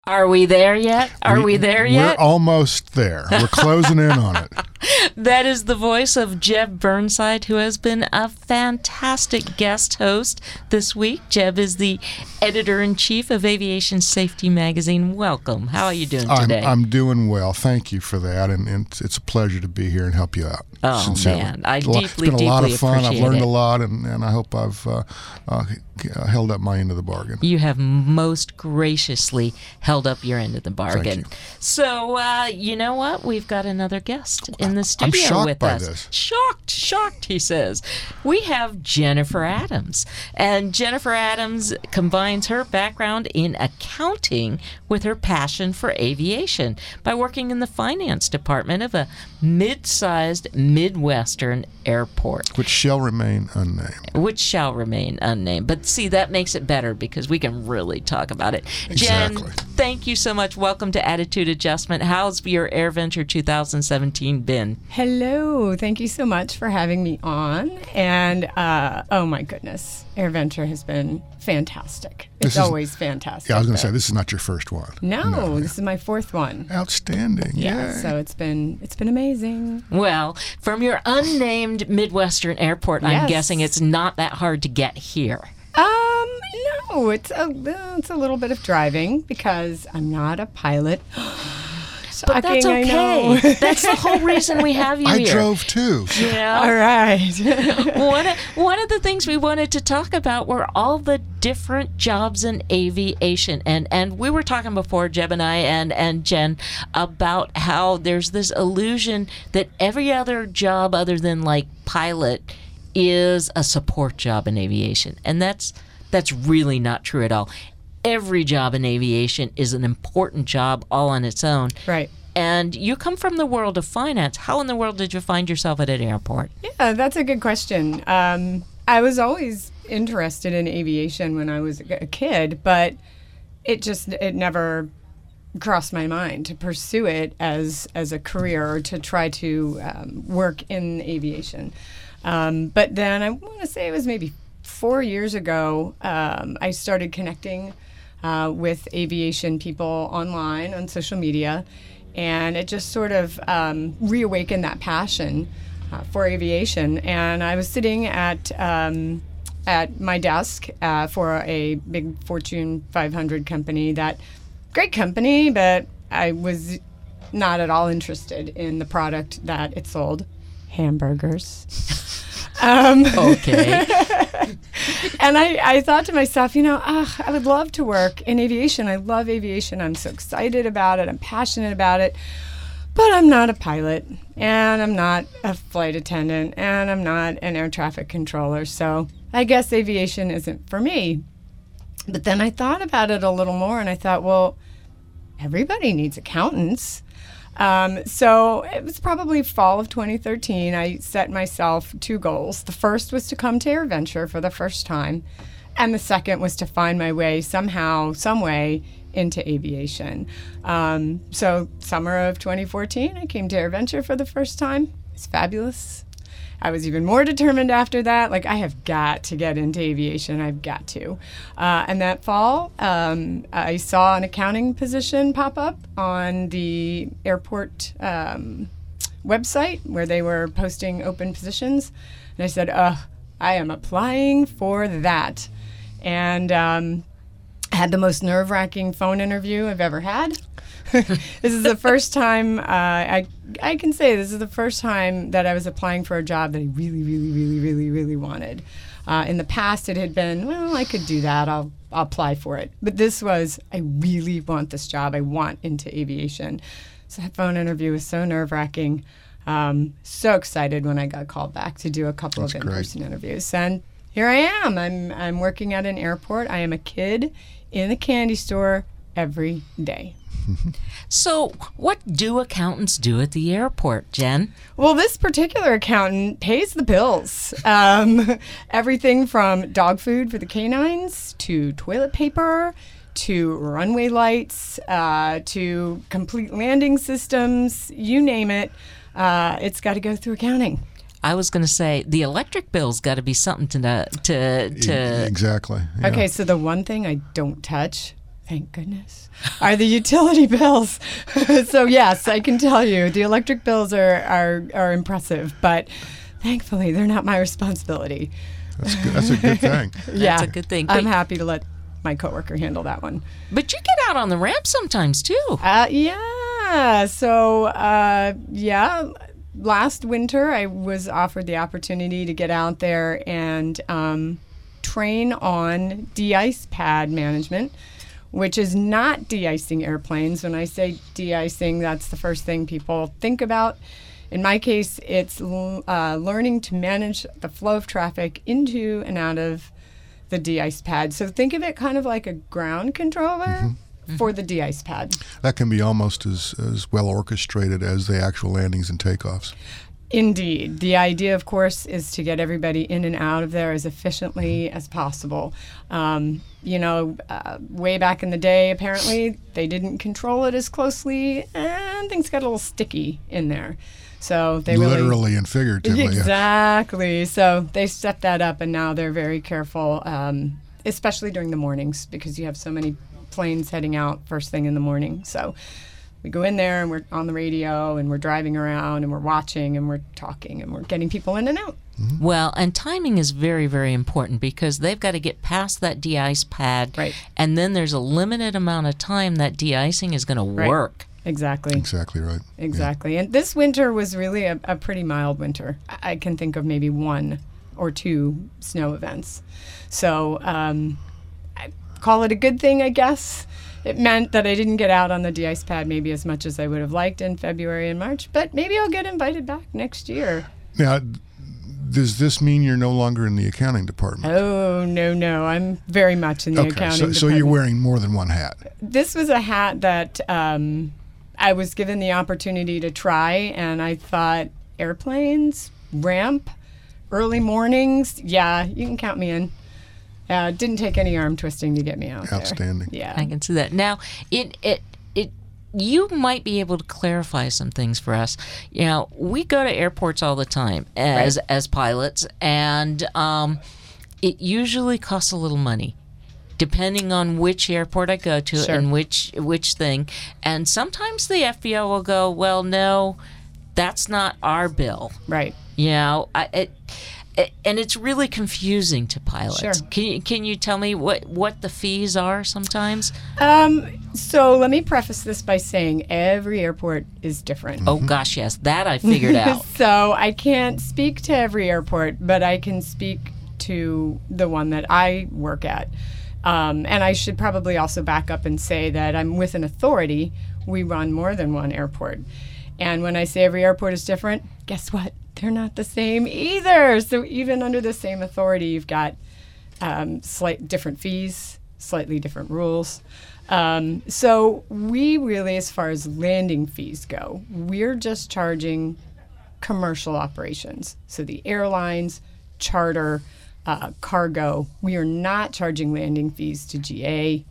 Are we there yet? We're almost there. We're closing in on it. That is the voice of Jeb Burnside, who has been a fantastic guest host this week. Jeb is the editor-in-chief of Aviation Safety Magazine. Welcome. How are you doing today? I'm doing well. Thank you for that, and it's a pleasure to be here and help you out. Oh, sincerely. man. It's been a lot of fun. I've learned it. a lot, and I hope I've held up my end of the bargain. You have most graciously held up your end of the bargain. Thank you. So, you know what? We've got another guest in the I'm studio shocked with by us. this. Shocked, he says. We have Jennifer Adams. And Jennifer Adams combines her background in accounting with her passion for aviation by working in the finance department of a mid-sized Midwestern airport. Which shall remain unnamed. But see, that makes it better because we can really talk about it. Exactly. Jen, thank you so much. Welcome to Attitude Adjustment. How's your AirVenture 2017 been? Hello. Thank you so much for having me on. And oh my goodness, AirVenture has been fantastic. It's always fantastic. Yeah, I was going to say, this is not your first one. No, this is my fourth one. Outstanding. Yeah, so it's been amazing. Well, from your unnamed Midwestern airport, I'm guessing it's not that hard to get here. No, it's a little bit of driving because I'm not a pilot. But that's okay. That's the whole reason we have you here. I drove too. Yeah. All right. One of the things we wanted to talk about were all the different jobs in aviation. And we were talking before, Jeb and I and Jen, about how there's this illusion that every other job other than like pilot is a support job in aviation. And that's really not true at all. Every job in aviation is an important job all on its own. Right. And you come from the world of finance. How in the world did you find yourself at an airport? Yeah, that's a good question. I was always interested in aviation when I was a kid, but it never crossed my mind to pursue it as a career or to try to work in aviation. But then I want to say it was maybe 4 years ago, I started connecting with aviation people online on social media, and it just sort of reawakened that passion for aviation. And I was sitting at my desk for a big Fortune 500 company, great company, but I was not at all interested in the product that it sold, hamburgers. Okay. And I thought to myself, I would love to work in aviation. I love aviation. I'm so excited about it. I'm passionate about it. But I'm not a pilot, and I'm not a flight attendant, and I'm not an air traffic controller. So I guess aviation isn't for me. But then I thought about it a little more, and I thought, well, everybody needs accountants. So it was probably fall of 2013. I set myself two goals. The first was to come to AirVenture for the first time, and the second was to find my way somehow, some way into aviation. So summer of 2014, I came to AirVenture for the first time. It's fabulous. I was even more determined after that. Like, I have got to get into aviation. I've got to. And that fall, I saw an accounting position pop up on the airport website where they were posting open positions. And I said, I am applying for that. And I had the most nerve-wracking phone interview I've ever had. This is the first time, I can say this is the first time that I was applying for a job that I really, really, really, really, really wanted. In the past, it had been, well, I could do that. I'll apply for it. But this was, I really want this job. I want into aviation. So that phone interview was so nerve-wracking. So excited when I got called back to do a couple of in-person interviews. And here I am. I'm working at an airport. I am a kid in a candy store every day. So what do accountants do at the airport, Jen? Well, this particular accountant pays the bills. Everything from dog food for the canines to toilet paper to runway lights to complete landing systems, you name it. It's got to go through accounting. I was going to say the electric bill's got to be something to Exactly. Yeah. Okay, so the one thing I don't touch thank goodness, are the utility bills. So yes, I can tell you the electric bills are impressive, but thankfully they're not my responsibility. That's good. That's a good thing. That's a good thing. I'm But- happy to let my coworker handle that one. But you get out on the ramp sometimes too. Yeah. So, last winter I was offered the opportunity to get out there and train on de-ice pad management, which is not de-icing airplanes. When I say de-icing, that's the first thing people think about. In my case, it's learning to manage the flow of traffic into and out of the de-ice pad. So think of it kind of like a ground controller for the de-ice pad. That can be almost as well orchestrated as the actual landings and takeoffs. Indeed. The idea, of course, is to get everybody in and out of there as efficiently as possible. Way back in the day, apparently, they didn't control it as closely, and things got a little sticky in there. So they Literally and figuratively. Exactly. So they stepped that up, and now they're very careful, especially during the mornings, because you have so many planes heading out first thing in the morning. So we go in there, and we're on the radio, and we're driving around, and we're watching, and we're talking, and we're getting people in and out. Well, and timing is very, very important because they've got to get past that de-ice pad. Right. And then there's a limited amount of time that de-icing is going to Right. work. Exactly. Exactly right. Exactly. And this winter was really a pretty mild winter. I can think of maybe 1 or 2 snow events. So I call it a good thing, I guess. It meant that I didn't get out on the de-ice pad maybe as much as I would have liked in February and March, but maybe I'll get invited back next year. Now, does this mean you're no longer in the accounting department? Oh, no. I'm very much in the accounting department. So you're wearing more than one hat. This was a hat that I was given the opportunity to try, and I thought airplanes, ramp, early mornings, yeah, you can count me in. It didn't take any arm twisting to get me out there. Outstanding. Yeah. I can see that. Now, you might be able to clarify some things for us. You know, we go to airports all the time as pilots, and it usually costs a little money, depending on which airport I go to Sure. and which thing. And sometimes the FBO will go, well, no, that's not our bill. Right. You know, and it's really confusing to pilots. Sure. Can you tell me what the fees are sometimes? So let me preface this by saying every airport is different. Oh gosh, yes, that I figured out. So I can't speak to every airport, but I can speak to the one that I work at. And I should probably also back up and say that I'm with an authority. We run more than one airport. And when I say every airport is different, guess what? They're not the same either. So even under the same authority, you've got slight different fees, slightly different rules. So we really, as far as landing fees go, we're just charging commercial operations. So the airlines, charter, cargo, we are not charging landing fees to GA.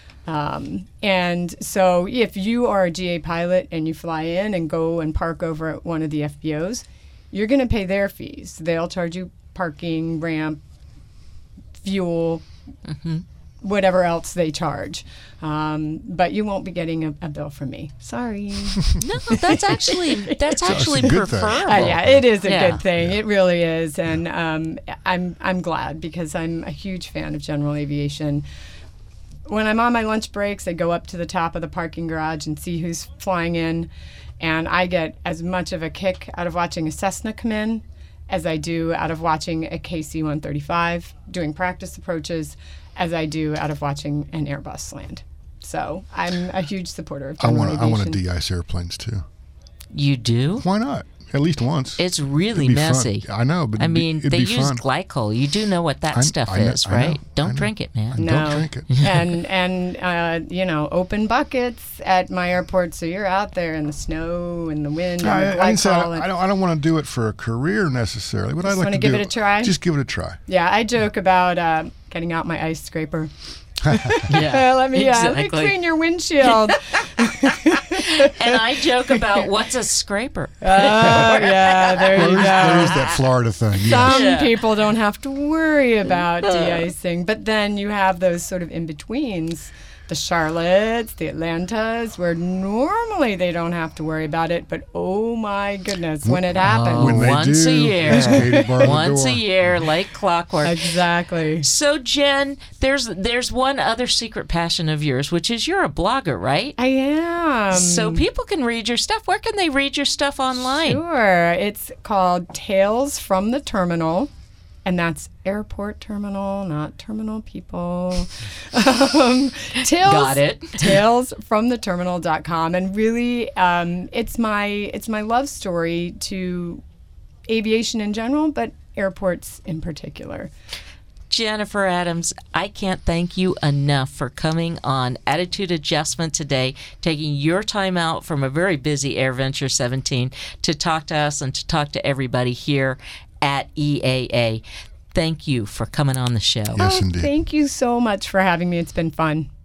And so if you are a GA pilot and you fly in and go and park over at one of the FBOs, you're going to pay their fees. They'll charge you parking, ramp, fuel, whatever else they charge. But you won't be getting a bill from me. Sorry. No, that's actually a good thing. preferable. Yeah, it is a Yeah. good thing. It really is. And I'm glad because I'm a huge fan of general aviation. When I'm on my lunch breaks, I go up to the top of the parking garage and see who's flying in. And I get as much of a kick out of watching a Cessna come in as I do out of watching a KC-135 doing practice approaches as I do out of watching an Airbus land. So I'm a huge supporter of general aviation. I want to de-ice airplanes too. You do? Why not? At least once. It's really It'd be fun. messy. I know, but I mean, it'd they be use fun. glycol. You do know what that stuff I know- is, I know, right? I Don't know. drink it, man. Don't drink it. And open buckets at my airport, so you're out there in the snow and the wind and the I didn't say glycol. I don't want to do it for a career necessarily, but I'd like wanna to give do it a try? Just give it a try. Yeah, I joke about getting out my ice scraper. Yeah, let me clean your windshield. And I joke about what's a scraper. Oh, yeah, there you go. There is that Florida thing. Yes. Some Yeah. people don't have to worry about de-icing, but then you have those sort of in-betweens the Charlottes, the Atlantas, where normally they don't have to worry about it, but oh my goodness, when it happens. When they Once do, a year. there's Katie bar the Once a door. year, like clockwork. Exactly. So, Jen, there's one other secret passion of yours, which is you're a blogger, right? I am. So people can read your stuff. Where can they read your stuff online? Sure. It's called Tales from the Terminal, and that's airport terminal, not terminal people. Tales, Got it. Talesfromtheterminal.com, and really, it's my love story to aviation in general, but airports in particular. Jennifer Adams, I can't thank you enough for coming on Attitude Adjustment today, taking your time out from a very busy AirVenture 17 to talk to us and to talk to everybody here at EAA. Thank you for coming on the show. Yes, indeed. Thank you so much for having me. It's been fun.